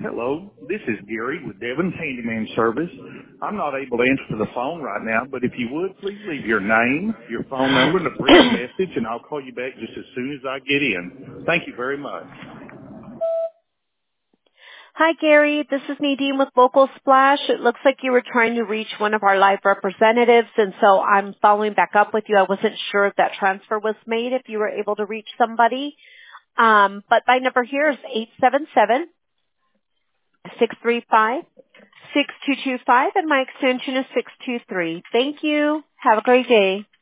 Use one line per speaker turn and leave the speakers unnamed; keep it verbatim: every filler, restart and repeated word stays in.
Hello, this is Gary with Devon's Handyman Service. I'm not able to answer the phone right now, but if you would, please leave your name, your phone number, and a brief message, and I'll call you back just as soon as I get in. Thank you very much.
Hi, Gary. This is Nadine with Local Splash. It looks like you were trying to reach one of our live representatives, and so I'm following back up with you. I wasn't sure if that transfer was made, if you were able to reach somebody. Um, but my number here is eight seven seven, six three five, six two two five, and my extension is six two three. Thank you. Have a great day.